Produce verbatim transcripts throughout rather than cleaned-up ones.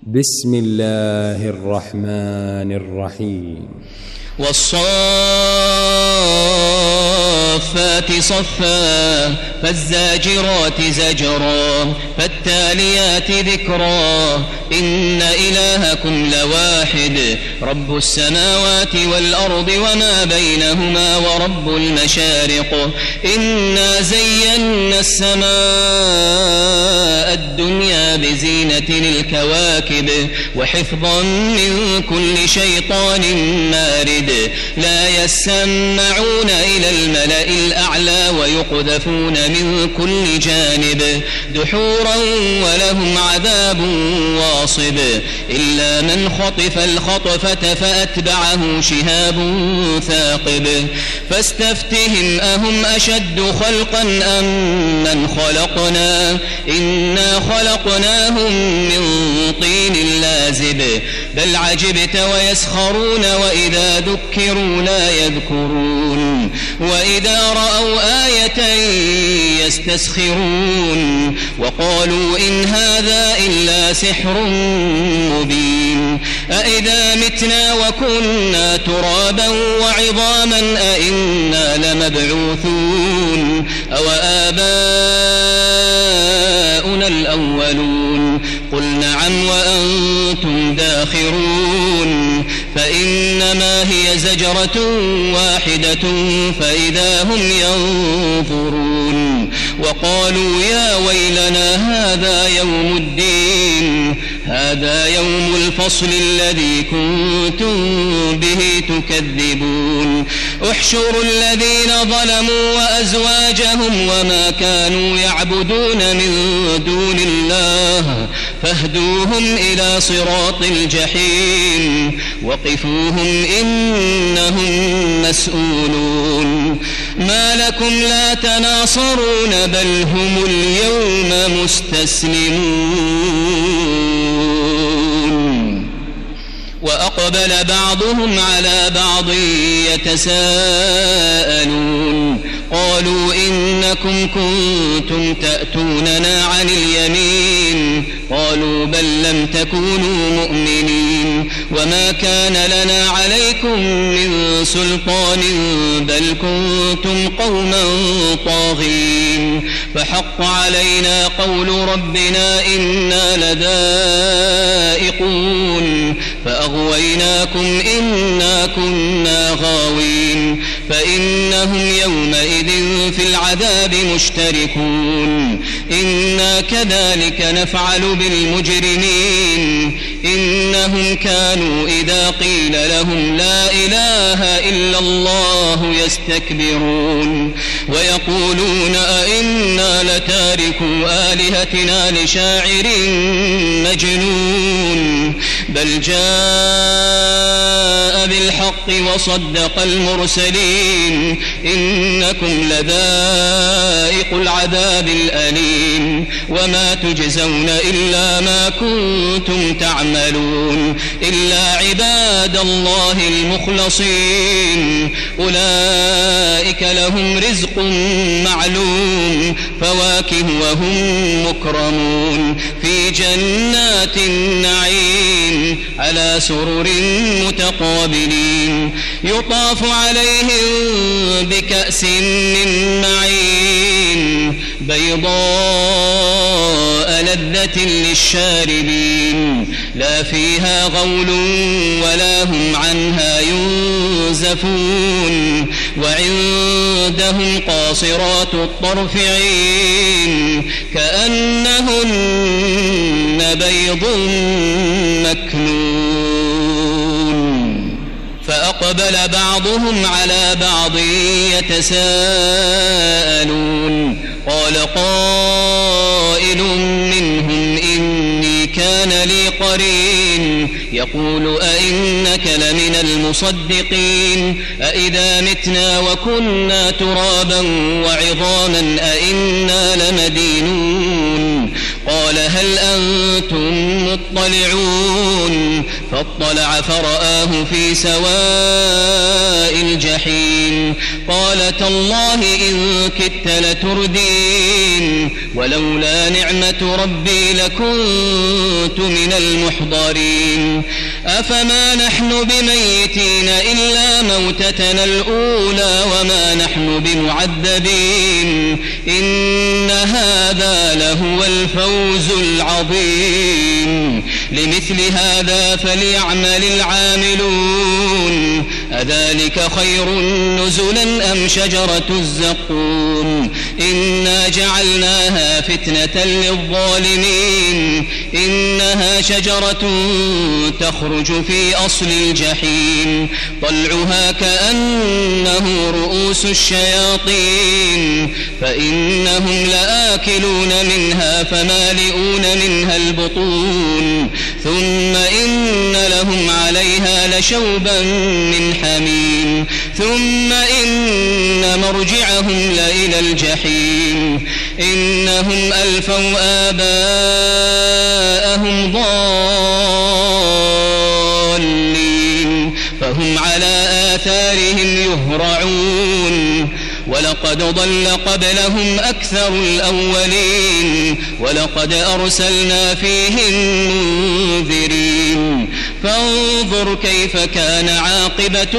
بسم الله الرحمن الرحيم والصافات صفا فالزاجرات زجرا فالتاليات ذكرا إن إلهكم لواحد رب السماوات والأرض وما بينهما ورب المشارق إنا زينا السماء الدنيا بزينة الكواكب وحفظا من كل شيطان مارد لا يسمعون إلى الملأ الأعلى ويقذفون من كل جانب دحورا ولهم عذاب واصب إلا من خطف الخطفة فأتبعه شهاب ثاقب فاستفتهم أهم أشد خلقا أم من خلقنا إنا خلقناهم من طين لازب بل عجبت ويسخرون وإذا ذكروا لا يذكرون وإذا رأوا آية يستسخرون وقالوا إن هذا إلا سحر مبين أإذا متنا وكنا ترابا وعظاما أإنا لمبعوثون أو آباؤنا الأولون قل نعم وأنتم داخرون فإنما هي زجرة واحدة فإذا هم ينظرون وقالوا يا ويلنا هذا يوم الدين هذا يوم الفصل الذي كنتم به تكذبون احشروا الذين ظلموا وأزواجهم وما كانوا يعبدون من دون الله فاهدوهم إلى صراط الجحيم وقفوهم إنهم مسؤولون ما لكم لا تناصرون بل هم اليوم مستسلمون وأقبل بعضهم على بعض يتساءلون قالوا إنكم كنتم تأتوننا عن اليمين قالوا بل لم تكونوا مؤمنين وما كان لنا عليكم من سلطان بل كنتم قوما طاغين فحق علينا قول ربنا إنا لذائقون فأغويناكم إنا كنا غاوين فإنهم يومئذ في العذاب مشتركون إنا كذلك نفعل بالمجرمين إنهم كانوا إذا قيل لهم لا إله إلا الله يستكبرون ويقولون أئنا لتاركوا آلهتنا لشاعر مجنون بل جاء بالحق وصدق المرسلين إنكم لذائق العذاب الأليم وما تجزون إلا ما كنتم تعملون إلا عباد الله المخلصين أولئك لهم رزق معلوم فواكه وهم مكرمون في جنات النعيم على سرر متقابلين يطاف عليهم بكأس من معين بيضاء لذة للشاربين لا فيها غول ولا هم عنها ينزفون وعندهم قاصرات الطرف عين كأنهن بيض مكنون فأقبل بعضهم على بعض يتساءلون قال قائل منهم إني كان لي قرين يقول أئنك لمن المصدقين أئذا متنا وكنا ترابا وعظاما أئنا لمدينون قال هل أنتم مطلعون فاطلع فرآه في سواء الجحيم قال تالله إن كدت لتردين ولولا نعمة ربي لكنت من المحضرين أفما نحن بميتين إلا موتتنا الأولى وما نحن بمعذبين إن هذا لهو الفوز العظيم لمثل هذا فليعمل العاملون أذلك خير نزلا أم شجرة الزقوم إنا جعلناها فتنة للظالمين إنها شجرة تخرج في أصل الجحيم طلعها كأنه رؤوس الشياطين فإنهم لآكلون منها فمالئون منها البطون ثم إن لهم عليها لشوبا من حميم ثم إن مرجعهم لإلى الجحيم إنهم ألفوا آباءهم ضالين فهم على آثارهم يهرعون ولقد ضل قبلهم أكثر الأولين ولقد أرسلنا فيهم منذرين فانظر كيف كان عاقبة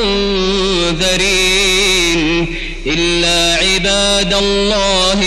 المنذرين إلا عباد الله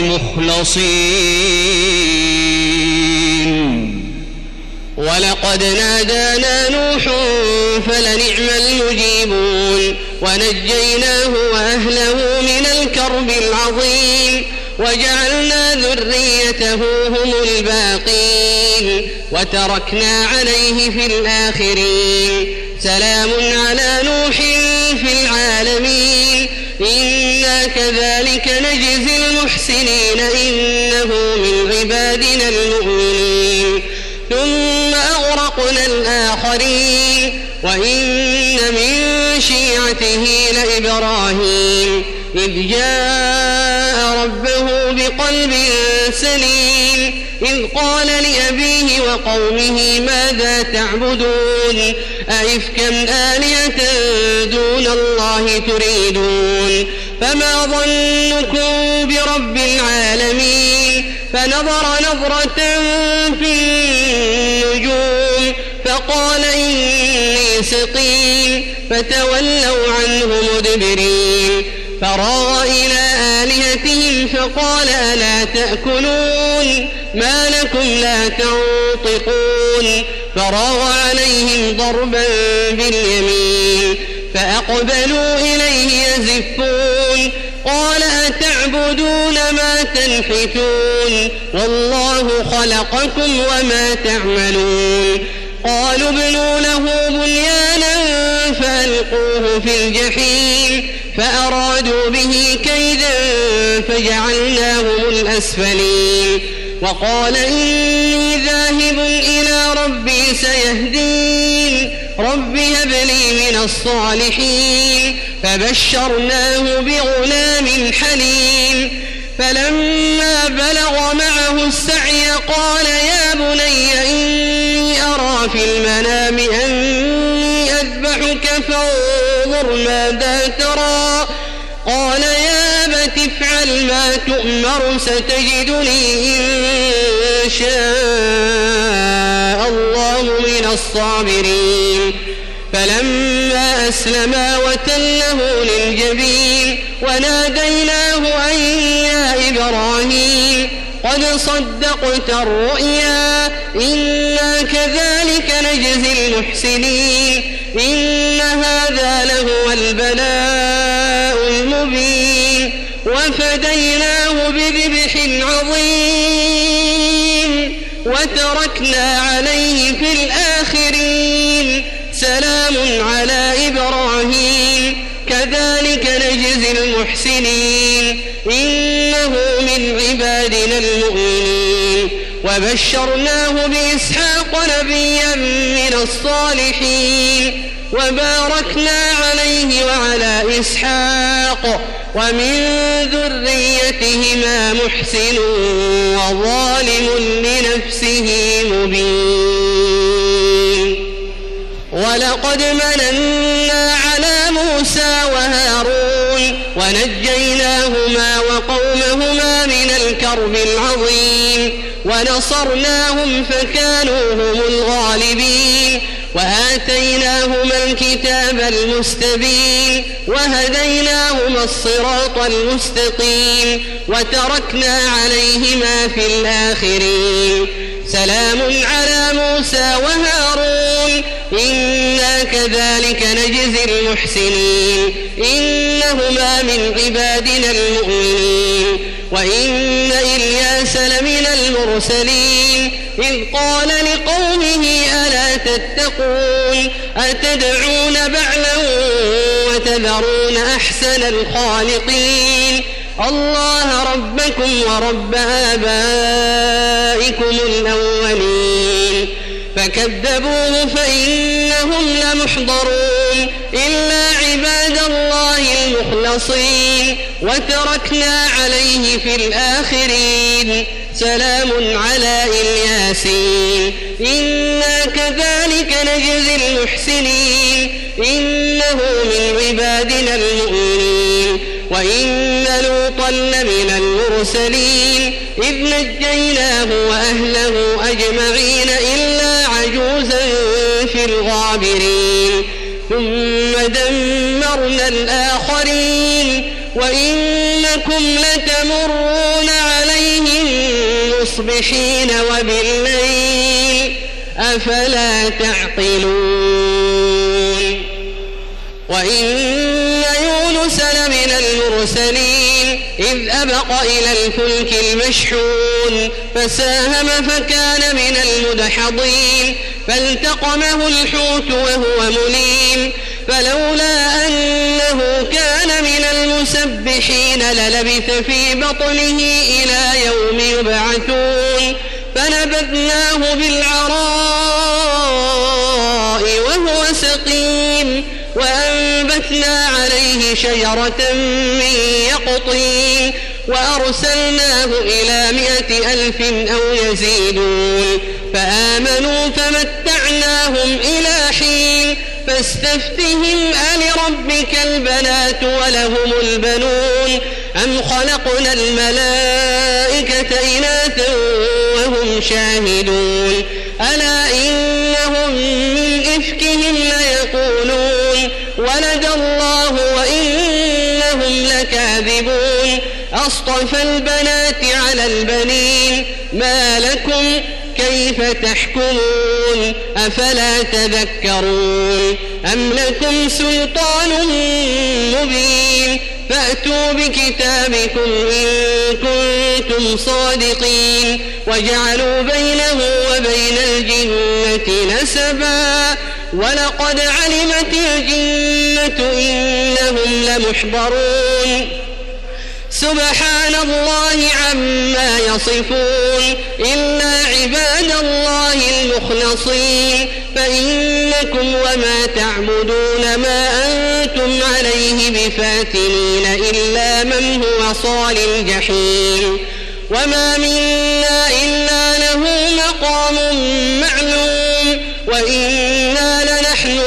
المخلصين ولقد نادانا نوح فلنعم المجيبون ونجيناه وأهله من الكرب العظيم وجعلنا ذريته هم الباقين وتركنا عليه في الآخرين سلام على نوح في العالمين إنا كذلك نجزي المحسنين إنه من عبادنا المؤمنين ثم أغرقنا الآخرين وإن من شيعته لإبراهيم إذ جاء ربه بقلب سليم إذ قال لأبيه وقومه ماذا تعبدون أئفكا آلهة دون الله تريدون فما ظنكم برب العالمين فنظر نظرة في النجوم فقال إني سقيم فتولوا عنه مدبرين فراغ إلى آلهتهم فقال ألا تأكلون ما لكم لا تنطقون فراغ عليهم ضربا باليمين فأقبلوا إليه يزفون قال أتعبدون ما تنحتون والله خلقكم وما تعملون قالوا ابنوا له بنيانا فألقوه في الجحيم فأرادوا به كيدا فجعلناهم الأسفلين وقال إني ذاهب إلى ربي سيهدين رب هب لي من الصالحين فبشرناه بغلام حليم فلما بلغ معه السعي قال يا بني إني أرى في المنام أني أذبحك فانظر ماذا ترى قال يا أبت افعل ما تؤمر ستجدني إن شاء الله من الصابرين فلما أسلما وتله للجبين وناديناه أن يا إبراهيم قد صدقت الرؤيا إنا كذلك نجزي المحسنين إن هذا لهو البلاء المبين وفديناه بذبح عظيم وتركنا عليه في الآخرين سلام على إبراهيم كذلك نجزي المحسنين إنه من عبادنا المؤمنين وبشرناه بإسحاق نبيا من الصالحين وباركنا عليه وعلى إسحاق ومن ذريتهما محسن وظالم لنفسه مبين. ولقد مننا على موسى وهارون ونجيناهما وقومهما من الكرب العظيم ونصرناهم فكانوا هم الغالبين وآتيناهما الكتاب المستبين وهديناهما الصراط المستقيم وتركنا عليهما في الآخرين. سلام على موسى وهارون إنا كذلك نجزي المحسنين إنهما من عبادنا المؤمنين. وإن إلياس لمن المرسلين إذ قال لقومه ألا تتقون أتدعون بعلا وتذرون أحسن الخالقين الله ربكم ورب آبائكم الأولين. فكذبوه فإنهم لمحضرون إلا عباد الله المخلصين وتركنا عليه في الآخرين. سلام على الياسين إنا كذلك نجزي المحسنين إنه من عبادنا المؤمنين. وإن لوطا لمن المرسلين إذ نجيناه وأهله أجمعين إلا عجوزا في الغابرين ثم دمرنا الآخرين. وإنكم لتمرون عليهم مصبحين وبالليل أفلا تعقلون. وإن يونس لمن المرسلين إذ أبق إلى الفلك المشحون فساهم فكان من المدحضين فالتقمه الحوت وهو مليم فلولا أنه كان من المسبحين للبث في بطنه إلى يوم يبعثون فنبذناه بالعراء وهو سقيم وأنبتنا عليه شجرة من يقطين وأرسلناه إلى مائة ألف أو يزيدون فآمنوا فمتعناهم إلى حين فاستفتهم ألربك البنات ولهم البنون أم خلقنا الملائكة إناثا وهم شاهدون ألا إنهم من إفكهم ليقولون ولد الله وإنهم لكاذبون أصطفى البنات على البنين ما لكم كيف تحكمون أفلا تذكرون أم لكم سلطان مبين فأتوا بكتابكم إن كنتم صادقين وجعلوا بينه وبين الجنة نسبا ولقد علمت الجنة إنهم لمحضرون سبحان الله عما يصفون إلا عباد الله المخلصين فإنكم وما تعبدون ما أنتم عليه بفاتنين إلا من هو صال الجحيم وما منا إلا له مقام معلوم وإنا لنحن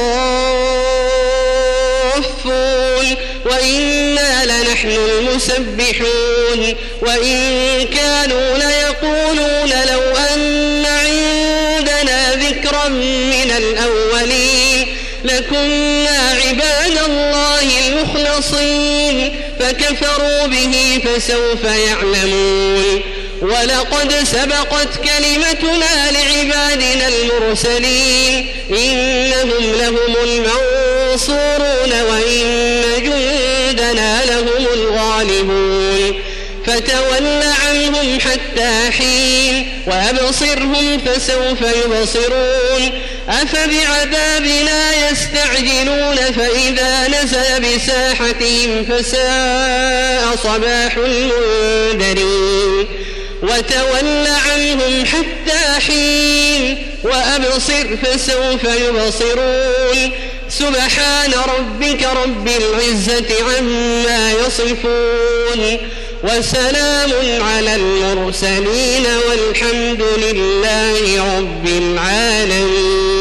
الصافون وإنا لنحن المسبحون وإن كانوا ليقولون لو أن عندنا ذكرا من الأولين لكنا عباد الله المخلصين فكفروا به فسوف يعلمون ولقد سبقت كلمتنا لعبادنا المرسلين إنهم لهم المنصورون وإن جندنا لهم الغالبون فتول عنهم حتى حين وأبصرهم فسوف يبصرون أفبعذابنا يستعجلون فإذا نزل بساحتهم فساء صباح المنذرين وتول عنهم حتى حين وأبصر فسوف يبصرون سبحان ربك رب العزة عما يصفون وسلام على المرسلين والحمد لله رب العالمين.